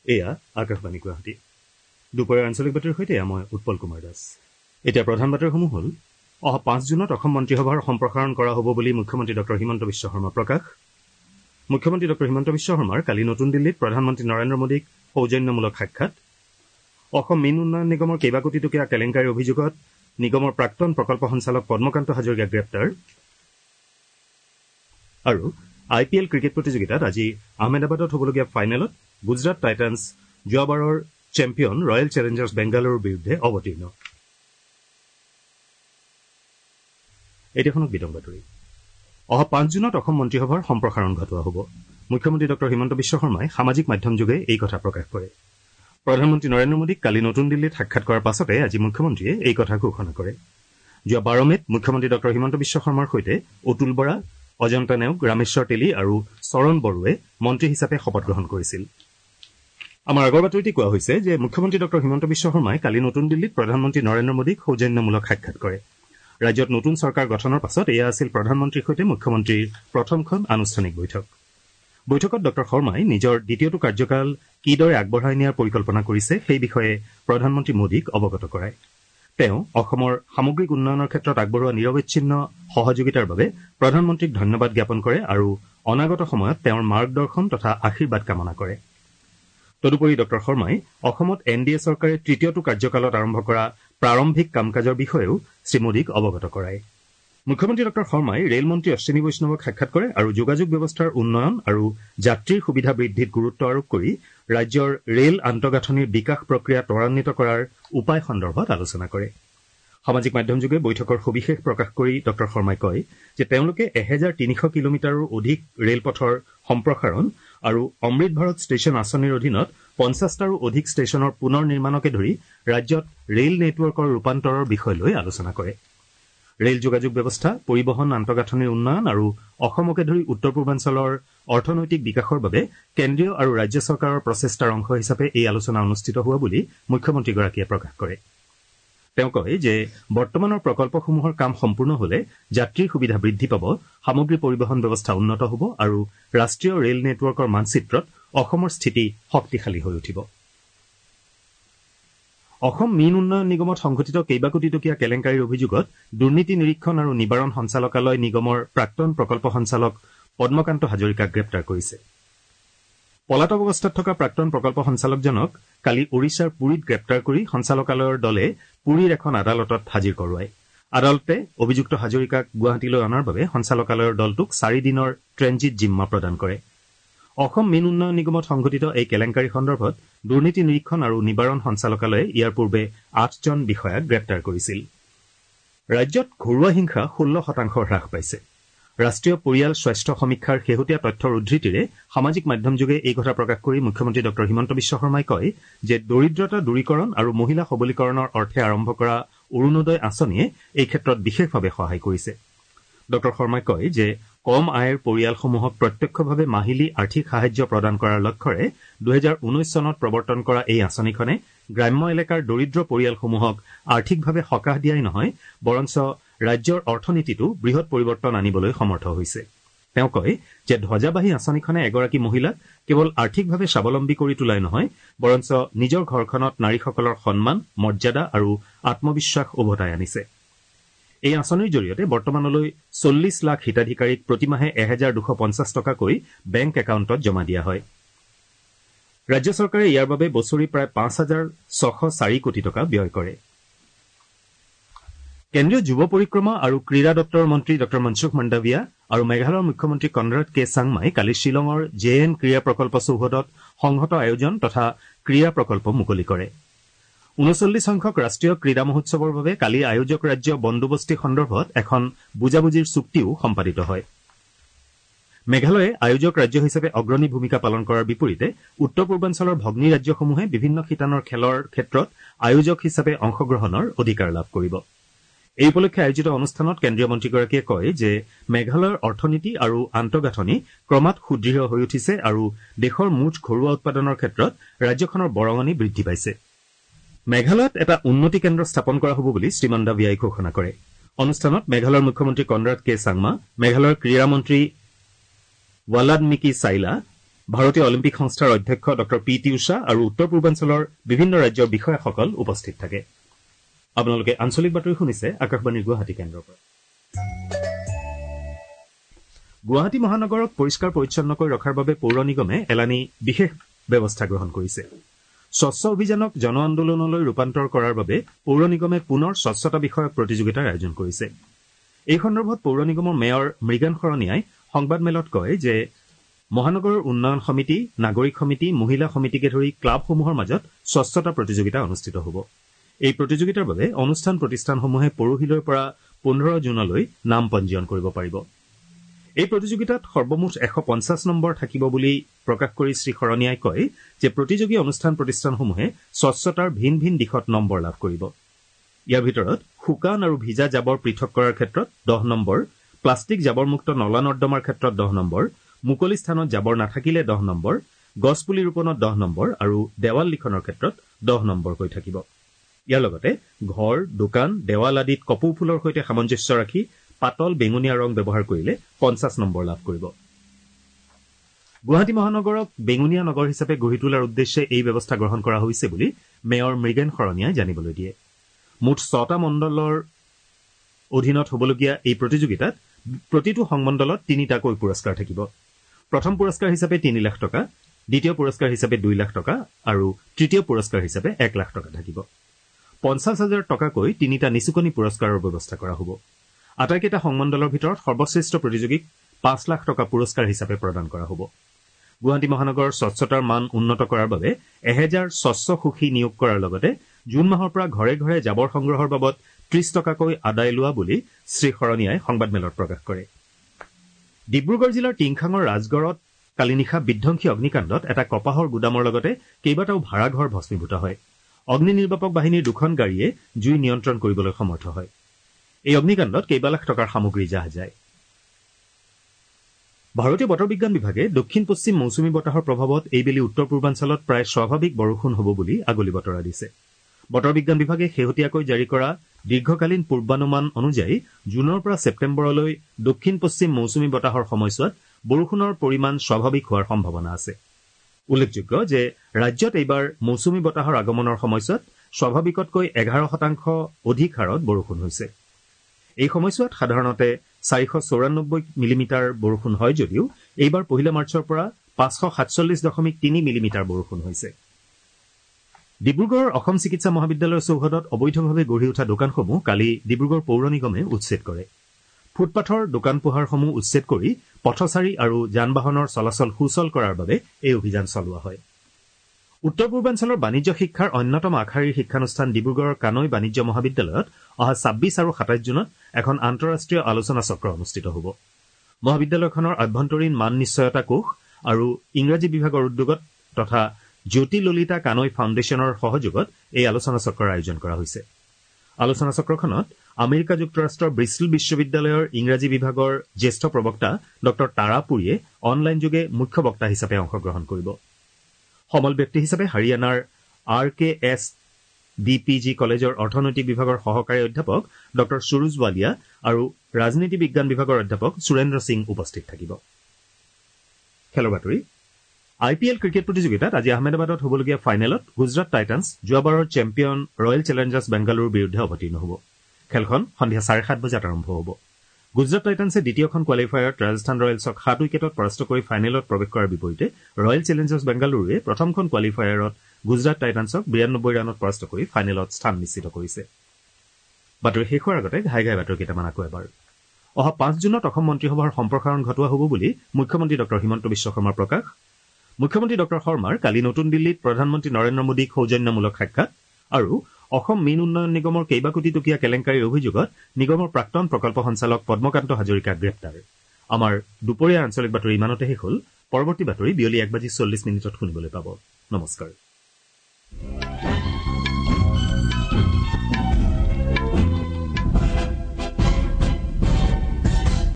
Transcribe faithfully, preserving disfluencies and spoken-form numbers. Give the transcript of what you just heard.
এয়া আকাশবাণী গুৱাহাটী। দুপৰীয়াৰ আঞ্চলিক বাতৰিৰ সৈতে মই উৎপল কুমাৰ দাস। এতিয়া প্ৰধান বাতৰিসমূহ হ'ল অহা পাঁচ জুনত অসম মন্ত্ৰীসভাৰ সম্প্ৰসাৰণ কৰা হ'ব বুলি মুখ্যমন্ত্ৰী ডঃ হিমন্ত বিশ্ব শৰ্মা প্ৰকাশ। মুখ্যমন্ত্ৰী ডঃ হিমন্ত বিশ্ব শৰ্মাৰ কালি নতুন দিল্লীত প্ৰধানমন্ত্ৰী নৰেন্দ্ৰ মোদীক সৌজন্যমূলক সাক্ষাৎ। অসম মীন উন্নয়ন নিগমৰ কেইবা কোটি টকীয়া কেলেংকাৰীৰ অভিযোগত নিগমৰ প্ৰাক্তন প্ৰকল্প সঞ্চালক পদ্মকান্ত হাজৰিকা গ্ৰেপ্তাৰ। আৰু আই পি এল ক্ৰিকেট প্ৰতিযোগিতাত আজি আহমেদাবাদত হ'বলগীয়া ফাইনেলত গুজৰাট টাইটান্ছ যোৱাবাৰৰ চেম্পিয়ন ৰয়েল চেলেঞ্জাৰ্ছ বেংগালুৰুৰ বিৰুদ্ধে অৱতীৰ্ণ। এতিয়াখনক বিতং বাতৰি। অহা পাঁচ জুনত অসম মন্ত্ৰীসভাৰ সম্প্ৰসাৰণ ঘটোৱা হ'ব। মুখ্যমন্ত্ৰী ডঃ হিমন্ত বিশ্ব শৰ্মাই সামাজিক মাধ্যমযোগে এই কথা প্ৰকাশ কৰে। প্ৰধানমন্ত্ৰী নৰেন্দ্ৰ মোদীক কালি নতুন দিল্লীত সাক্ষাৎ কৰাৰ পাছতে আজি মুখ্যমন্ত্ৰীয়ে এই কথা ঘোষণা কৰে। যোৱা বাৰ মেত মুখ্যমন্ত্ৰী ডঃ হিমন্ত বিশ্ব শৰ্মাৰ সৈতে অতুল বৰা, অজন্তা নেওগ, ৰামেশ্বৰ তেলী আৰু চৰণ বড়োৱে মন্ত্ৰী হিচাপে শপত গ্ৰহণ কৰিছিল। আমাৰ আগৰ বাতৰিতে কোৱা হৈছে যে মুখ্যমন্ত্ৰী ডঃ হিমন্ত বিশ্ব শৰ্মাই কালি নতুন দিল্লীত প্ৰধানমন্ত্ৰী নৰেন্দ্ৰ মোদীক সৌজন্যমূলক সাক্ষাৎ কৰে। ৰাজ্যত নতুন চৰকাৰ গঠনৰ পাছত এয়া আছিল প্ৰধানমন্ত্ৰীৰ সৈতে মুখ্যমন্ত্ৰীৰ প্ৰথমখন আনুষ্ঠানিক বৈঠক। বৈঠকত ডঃ শৰ্মাই নিজৰ দ্বিতীয়টো কাৰ্যকাল কিদৰে আগবঢ়াই নিয়াৰ পৰিকল্পনা কৰিছে সেই বিষয়ে প্ৰধানমন্ত্ৰী মোদীক অৱগত কৰায়। তেওঁ অসমৰ সামগ্ৰিক উন্নয়নৰ ক্ষেত্ৰত আগবঢ়োৱা নিৰৱচ্ছিন্ন সহযোগিতাৰ বাবে প্ৰধানমন্ত্ৰীক ধন্যবাদ জ্ঞাপন কৰে আৰু অনাগত সময়ত তেওঁৰ মাৰ্গদৰ্শন তথা আশীৰ্বাদ কামনা কৰে। তদুপৰি ডঃ শৰ্মাই অসমত এন ডি এ চৰকাৰে তৃতীয়টো কাৰ্যকালত আৰম্ভ কৰা প্ৰাৰম্ভিক কাম কাজৰ বিষয়েও শ্ৰীমোদীক অৱগত কৰায়। মুখ্যমন্ত্ৰী ডঃ শৰ্মাই ৰেলমন্ত্ৰী অশ্বিনী বৈষ্ণৱক সাক্ষাৎ কৰে আৰু যোগাযোগ ব্যৱস্থাৰ উন্নয়ন আৰু যাত্ৰীৰ সুবিধা বৃদ্ধিত গুৰুত্ব আৰোপ কৰি ৰাজ্যৰ ৰেল আন্তঃগাঁথনিৰ বিকাশ প্ৰক্ৰিয়া ত্বৰান্বিত কৰাৰ উপায় সন্দৰ্ভত আলোচনা কৰে। সামাজিক মাধ্যমযোগে বৈঠকৰ সবিশেষ প্ৰকাশ কৰি ডঃ শৰ্মাই কয় যে তেওঁলোকে এহেজাৰ তিনিশ কিলোমিটাৰৰ অধিক ৰেলপথৰ সম্প্ৰসাৰণ আৰু অমৃত ভাৰত ষ্টেচন আঁচনিৰ অধীনত পঞ্চাছটাৰো অধিক ষ্টেচনৰ পুনৰ নিৰ্মাণকে ধৰি ৰাজ্যত ৰেল নেটৱৰ্কৰ ৰূপান্তৰৰ বিষয় লৈ আলোচনা কৰে। ৰেল যোগাযোগ ব্যৱস্থা, পৰিবহণ আন্তঃগাঁথনিৰ উন্নয়ন আৰু অসমকে ধৰি উত্তৰ পূৰ্বাঞ্চলৰ অৰ্থনৈতিক বিকাশৰ বাবে কেন্দ্ৰীয় আৰু ৰাজ্য চৰকাৰৰ প্ৰচেষ্টাৰ অংশ হিচাপে এই আলোচনা অনুষ্ঠিত হোৱা বুলি মুখ্যমন্ত্ৰীগৰাকীয়ে প্ৰকাশ কৰে। তেওঁ কয় যে বৰ্তমানৰ প্ৰকল্পসমূহৰ কাম সম্পূৰ্ণ হলে যাত্ৰীৰ সুবিধা বৃদ্ধি পাব, সামগ্ৰী পৰিবহণ ব্যৱস্থা উন্নত হ'ব আৰু ৰাষ্ট্ৰীয় ৰেল নেটৱৰ্কৰ মানচিত্ৰত অসমৰ স্থিতি শক্তিশালী হৈ উঠিব। অসম মীন উন্নয়ন নিগমত সংঘটিত কেইবা কোটি টকীয়া কেলেংকাৰীৰ অভিযোগত দুৰ্নীতি নিৰীক্ষণ আৰু নিবাৰণ সঞ্চালকালয় নিগমৰ প্ৰাক্তন প্ৰকল্প সঞ্চালক পদ্মকান্ত হাজৰিকাক গ্ৰেপ্তাৰ কৰিছে। পলাতক অৱস্থাত থকা প্ৰাক্তন প্ৰকল্প সঞ্চালকজনক কালি ওড়িশাৰ পুৰীত গ্ৰেপ্তাৰ কৰি সঞ্চালকালয়ৰ দলে পুৰীৰ এখন আদালতত হাজিৰ কৰোৱায়। আদালতে অভিযুক্ত হাজৰিকাক গুৱাহাটীলৈ অনাৰ বাবে সঞ্চালকালয়ৰ দলটোক চাৰি দিনৰ ট্ৰেঞ্জিট জিম্মা প্ৰদান কৰে। অসম মীন উন্নয়ন নিগমত সংঘটিত এই কেলেংকাৰী সন্দৰ্ভত দুৰ্নীতি নিৰীক্ষণ আৰু নিবাৰণ সঞ্চালকালয়ে ইয়াৰ পূৰ্বে আঠজন বিষয়াক গ্ৰেপ্তাৰ কৰিছিল। ৰাজ্যত ঘৰুৱা হিংসা ষোল্ল শতাংশ হ্ৰাস পাইছে। ৰাষ্ট্ৰীয় পৰিয়াল স্বাস্থ্য সমীক্ষাৰ শেহতীয়া তথ্যৰ উদ্ধৃতিৰে সামাজিক মাধ্যমযোগে এই কথা প্ৰকাশ কৰি মুখ্যমন্ত্ৰী ডঃ হিমন্ত বিশ্ব শৰ্মাই কয় যে দৰিদ্ৰতা দূৰীকৰণ আৰু মহিলা সবলীকৰণৰ অৰ্থে আৰম্ভ কৰা অৰুণোদয় আঁচনিয়ে এই ক্ষেত্ৰত বিশেষভাৱে সহায় কৰিছে। ডঃ শৰ্মাই কয় যে কম আয়ৰ পৰিয়ালসমূহক প্ৰত্যক্ষভাৱে মাহিলী আৰ্থিক সাহায্য প্ৰদান কৰাৰ লক্ষ্যৰে দুহেজাৰ ঊনৈশ চনত প্ৰৱৰ্তন কৰা এই আঁচনিখনে গ্ৰাম্য এলেকাৰ দৰিদ্ৰ পৰিয়ালসমূহক আৰ্থিকভাৱে সকাহ দিয়াই নহয়, বৰঞ্চ ৰাজ্যৰ অৰ্থনীতিতো বৃহৎ পৰিৱৰ্তন আনিবলৈ সমৰ্থ হৈছে। তেওঁ কয় যে ধ্বজাবাহী আঁচনিখনে এগৰাকী মহিলাক কেৱল আৰ্থিকভাৱে স্বাৱলম্বী কৰি তোলাই নহয়, বৰঞ্চ নিজৰ ঘৰখনত নাৰীসকলৰ সন্মান, মৰ্যাদা আৰু আত্মবিশ্বাস উভতাই আনিছে। এই আঁচনিৰ জৰিয়তে বৰ্তমানলৈ চল্লিছ লাখ হিতাধিকাৰীক প্ৰতিমাহে এহেজাৰ দুশ পঞ্চাছ টকাকৈ বেংক একাউণ্টত জমা দিয়া হয়। ৰাজ্য চৰকাৰে ইয়াৰ বাবে বছৰি প্ৰায় পাঁচ হাজাৰ ছশ চাৰি কোটি টকা ব্যয় কৰে। কেন্দ্ৰীয় যুৱ পৰিক্ৰমা আৰু ক্ৰীড়া দপ্তৰৰ মন্ত্ৰী ডঃ মনসুখ মাণ্ডাভিয়া আৰু মেঘালয়ৰ মুখ্যমন্ত্ৰী কনৰাড কে চাংমাই কালি শ্বিলঙৰ জে এন ক্ৰীড়া প্ৰকল্প চৌহদত সংহত আয়োজন তথা ক্ৰীড়া প্ৰকল্প মুকলি কৰে। ঊনচল্লিছ সংখ্যক ৰাষ্ট্ৰীয় ক্ৰীড়া মহোৎসৱৰ বাবে কালি আয়োজক ৰাজ্য বন্দোবস্তি সন্দৰ্ভত এখন বুজাবুজিৰ চুক্তিও সম্পাদিত হয়। মেঘালয়ে আয়োজক ৰাজ্য হিচাপে অগ্ৰণী ভূমিকা পালন কৰাৰ বিপৰীতে উত্তৰ পূৰ্বাঞ্চলৰ ভগ্নী ৰাজ্যসমূহে বিভিন্ন শিতানৰ খেলৰ ক্ষেত্ৰত আয়োজক হিচাপে অংশগ্ৰহণৰ অধিকাৰ লাভ কৰিব। এই উপলক্ষে আয়োজিত অনুষ্ঠানত কেন্দ্ৰীয় মন্ত্ৰীগৰাকীয়ে কয় যে মেঘালয়ৰ অৰ্থনীতি আৰু আন্তঃগাঁথনি ক্ৰমাৎ সুদৃঢ় হৈ উঠিছে আৰু দেশৰ মুঠ ঘৰুৱা উৎপাদনৰ ক্ষেত্ৰত ৰাজ্যখনৰ বৰঙণি বৃদ্ধি পাইছে। মেঘালয়ত এটা উন্নতি কেন্দ্ৰ স্থাপন কৰা হ'ব বুলি শ্ৰী মাণ্ডাভিয়াই ঘোষণা কৰে। অনুষ্ঠানত মেঘালয়ৰ মুখ্যমন্ত্ৰী কনৰাড কে চাংমা, মেঘালয়ৰ ক্ৰীড়া মন্ত্ৰী ৱালাড মিকি চাইলা, ভাৰতীয় অলিম্পিক সংস্থাৰ অধ্যক্ষ ডঃ পি টি উষা আৰু উত্তৰ পূৰ্বাঞ্চলৰ বিভিন্ন ৰাজ্যৰ বিষয়াসকল উপস্থিত থাকে। আপোনালোকে আঞ্চলিক বাতৰি শুনিছে আকাশবাণীৰ গুৱাহাটী কেন্দ্ৰৰ পৰা। গুৱাহাটী মহানগৰক পৰিষ্কাৰ পৰিচ্ছন্নকৈ ৰখাৰ বাবে পৌৰ নিগমে এলানি বিশেষ ব্যৱস্থা গ্ৰহণ কৰিছে। স্বচ্ছ অভিযানক জন আন্দোলনলৈ ৰূপান্তৰ কৰাৰ বাবে পৌৰ নিগমে পুনৰ স্বচ্ছতা বিষয়ক প্ৰতিযোগিতাৰ আয়োজন কৰিছে। এই সন্দৰ্ভত পৌৰ নিগমৰ মেয়ৰ মৃগান শৰণীয়াই সংবাদমেলত কয় যে মহানগৰৰ উন্নয়ন সমিতি, নাগৰিক সমিতি, মহিলা সমিতিকে ধৰি ক্লাবসমূহৰ মাজত স্বচ্ছতা প্ৰতিযোগিতা অনুষ্ঠিত হ'ব। এই প্ৰতিযোগিতাৰ বাবে অনুষ্ঠান প্ৰতিষ্ঠানসমূহে পৰহিলৈৰ পৰা পোন্ধৰ জুনলৈ নাম পঞ্জীয়ন কৰিব পাৰিব। এই প্ৰতিযোগিতাত সৰ্বমুঠ এশ পঞ্চাছ নম্বৰ থাকিব বুলি প্ৰকাশ কৰি শ্ৰী শৰণীয়াই কয় যে প্ৰতিযোগী অনুষ্ঠান প্ৰতিষ্ঠানসমূহে স্বচ্ছতাৰ ভিন ভিন দিশত নম্বৰ লাভ কৰিব। ইয়াৰ ভিতৰত শুকান আৰু ভিজা জাবৰ পৃথক কৰাৰ ক্ষেত্ৰত দহ নম্বৰ, প্লাষ্টিক জাবৰমুক্ত নলা নৰ্দমাৰ ক্ষেত্ৰত দহ নম্বৰ, মুকলি স্থানত জাবৰ নাথাকিলে দহ নম্বৰ, গছপুলি ৰোপণত দহ নম্বৰ আৰু দেৱাল লিখনৰ ক্ষেত্ৰত দহ নম্বৰকৈ থাকিব। ইয়াৰ লগতে ঘৰ, দোকান, দেৱাল আদিত কপৌ ফুলৰ সৈতে সামঞ্জস্য ৰাখি পাতল বেঙুনীয়া ৰং ব্যৱহাৰ কৰিলে পঞ্চাছ নম্বৰ লাভ কৰিব। গুৱাহাটী মহানগৰক বেঙুনীয়া নগৰ হিচাপে গঢ়ি তোলাৰ উদ্দেশ্যে এই ব্যৱস্থা গ্ৰহণ কৰা হৈছে বুলি মেয়ৰ মৃগেন শৰণীয়াই জানিবলৈ দিয়ে। মুঠ ছটা মণ্ডলৰ অধীনত হ'বলগীয়া এই প্ৰতিযোগিতাত প্ৰতিটো সংমণ্ডলত তিনিটাকৈ পুৰস্কাৰ থাকিব। প্ৰথম পুৰস্কাৰ হিচাপে তিনি লাখ টকা, দ্বিতীয় পুৰস্কাৰ হিচাপে দুই লাখ টকা আৰু তৃতীয় পুৰস্কাৰ হিচাপে এক লাখ টকা থাকিব। পঞ্চাছ হাজাৰ টকাকৈ তিনিটা নিচুকনি পুৰস্কাৰৰ ব্যৱস্থা কৰা হ'ব। আটাইকেইটা সংমণ্ডলৰ ভিতৰত সৰ্বশ্ৰেষ্ঠ প্ৰতিযোগীক পাঁচ লাখ টকা পুৰস্কাৰ হিচাপে প্ৰদান কৰা হ'ব। গুৱাহাটী মহানগৰৰ স্বচ্ছতাৰ মান উন্নত কৰাৰ বাবে এহেজাৰ স্বচ্ছ সুখী নিয়োগ কৰাৰ লগতে জুন মাহৰ পৰা ঘৰে ঘৰে জাবৰ সংগ্ৰহৰ বাবদ ত্ৰিশ টকাকৈ আদায় লোৱা বুলি শ্ৰী শৰণীয়াই সংবাদমেলত প্ৰকাশ কৰে। ডিব্ৰুগড় জিলাৰ টিংখাঙৰ ৰাজগড়ত কালি নিশা বিধ্বংসী অগ্নিকাণ্ডত এটা কপাহৰ গুদামৰ লগতে কেইবাটাও ভাড়াঘৰ ভস্মীভূত হয়। অগ্নি নিৰ্বাপক বাহিনীৰ দুখন গাড়ীয়ে জুই নিয়ন্ত্ৰণ কৰিবলৈ সমৰ্থ হয়। এই অগ্নিকাণ্ডত কেইবা লাখ টকাৰ সামগ্ৰী জাহ যায়। ভাৰতীয় বতৰ বিজ্ঞান বিভাগে দক্ষিণ পশ্চিম মৌচুমী বতাহৰ প্ৰভাৱত এইবেলি উত্তৰ পূৰ্বাঞ্চলত প্ৰায় স্বাভাৱিক বৰষুণ হ'ব বুলি আগলি বতৰা দিছে। বতৰ বিজ্ঞান বিভাগে শেহতীয়াকৈ জাৰি কৰা দীৰ্ঘকালীন পূৰ্বানুমান অনুযায়ী জুনৰ পৰা ছেপ্টেম্বৰলৈ দক্ষিণ পশ্চিম মৌচুমী বতাহৰ সময়ছোৱাত বৰষুণৰ পৰিমাণ স্বাভাৱিক হোৱাৰ সম্ভাৱনা আছে। উল্লেখযোগ্য যে ৰাজ্যত এইবাৰ মৌচুমী বতাহৰ আগমনৰ সময়ছোৱাত স্বাভাৱিকতকৈ এঘাৰ শতাংশ অধিক হাৰত বৰষুণ হৈছে। এই সময়ছোৱাত সাধাৰণতে চাৰিশ চৌৰান্নব্বৈ মিলিমিটাৰ বৰষুণ হয় যদিও এইবাৰ পহিলা মাৰ্চৰ পৰা পাঁচশ সাতচল্লিছ দশমিক তিনি মিলিমিটাৰ বৰষুণ হৈছে। ডিব্ৰুগড়ৰ অসম চিকিৎসা মহাবিদ্যালয়ৰ চৌহদত অবৈধভাৱে গঢ়ি উঠা দোকানসমূহ কালি ডিব্ৰুগড় পৌৰ নিগমে উচ্ছেদ কৰে। ফুটপাথৰ দোকান পোহাৰসমূহ উচ্ছেদ কৰি পথচাৰী আৰু যান বাহনৰ চলাচল সুচল কৰাৰ বাবে এই অভিযান চলোৱা হয়। উত্তৰ পূৰ্বাঞ্চলৰ বাণিজ্য শিক্ষাৰ অন্যতম আগশাৰীৰ শিক্ষানুষ্ঠান ডিব্ৰুগড়ৰ কানৈ বাণিজ্য মহাবিদ্যালয়ত অহা ছাব্বিছ আৰু সাতাইছ জুনত এখন আন্তঃৰাষ্ট্ৰীয় আলোচনা চক্ৰ অনুষ্ঠিত হ'ব। মহাবিদ্যালয়খনৰ আভ্যন্তৰীণ মান নিশ্চয়তা কোষ আৰু ইংৰাজী বিভাগৰ উদ্যোগত তথা জ্যোতি ললিতা কানৈ ফাউণ্ডেশ্যনৰ সহযোগত এই আলোচনা চক্ৰৰ আয়োজন কৰা হৈছে। আলোচনা চক্ৰখনত আমেৰিকা যুক্তৰাষ্ট্ৰৰ ব্ৰিষ্টল বিশ্ববিদ্যালয়ৰ ইংৰাজী বিভাগৰ জ্যেষ্ঠ প্ৰবক্তা ডঃ তাৰা পুৰীয়ে অনলাইনযোগে মুখ্য বক্তা হিচাপে অংশগ্ৰহণ কৰিব। সমল ব্যক্তি হিচাপে হাৰিয়ানাৰ R K S D P G কলেজৰ অৰ্থনৈতিক বিভাগৰ সহকাৰী অধ্যাপক ডঃ সুৰুজ ৱালিয়া আৰু ৰাজনীতি বিজ্ঞান বিভাগৰ অধ্যাপক সুৰেন্দ্ৰ সিং উপস্থিত থাকিব। খেলৰ বাতৰি। আই পি এল ক্ৰিকেট প্ৰতিযোগিতাত আজি আহমেদাবাদত হ'বলগীয়া ফাইনেলত গুজৰাট টাইটান্ছ যোৱাবাৰৰ চেম্পিয়ন ৰয়েল চেলেঞ্জাৰ্ছ বেংগালুৰুৰ বিৰুদ্ধে অৱতীৰ্ণ হ'ব। খেলখন সন্ধিয়া চাৰে সাত বজাত আৰম্ভ হ'ব। গুজৰাট টাইটান্ছে দ্বিতীয়খন কোৱালিফায়াৰত ৰাজস্থান ৰয়েলছক সাত উইকেটত পৰাস্ত কৰি ফাইনেলত প্ৰৱেশ কৰাৰ বিপৰীতে ৰয়েল চেলেঞ্জাৰ্ছ বেংগালুৰুৱে প্ৰথমখন কোৱালিফায়াৰত গুজৰাট টাইটান্ছক বিৰান্নব্বৈ ৰানত পৰাস্ত কৰি ফাইনেলত স্থান নিশ্চিত কৰিছে। বাতৰি শেষ হোৱাৰ আগতে ঘাই ঘাই বাতৰি কেইটামান আকৌ এবাৰ। অহা পাঁচ জুনত অসম মন্ত্ৰীসভাৰ সম্প্ৰসাৰণ ঘটোৱা হ'ব বুলি মুখ্যমন্ত্ৰী ডঃ হিমন্ত বিশ্ব শৰ্মাৰ প্ৰকাশ। মুখ্যমন্ত্ৰী ডঃ শৰ্মাৰ কালি নতুন দিল্লীত প্ৰধানমন্ত্ৰী নৰেন্দ্ৰ মোদীক সৌজন্যমূলক সাক্ষাৎ আৰু অসম মীন উন্নয়ন নিগমৰ কেইবা কোটি টকীয়া কেলেংকাৰীৰ অভিযোগত নিগমৰ প্ৰাক্তন প্ৰকল্প সঞ্চালক পদ্মকান্ত হাজৰিকা গ্ৰেপ্তাৰ। আমাৰ দুপৰীয়া আঞ্চলিক বাতৰি ইমানতে শেষ হ'ল। পৰৱৰ্তী বাতৰি বিয়লি এক বাজি চল্লিছ মিনিটত শুনিবলৈ পাব। নমস্কাৰ।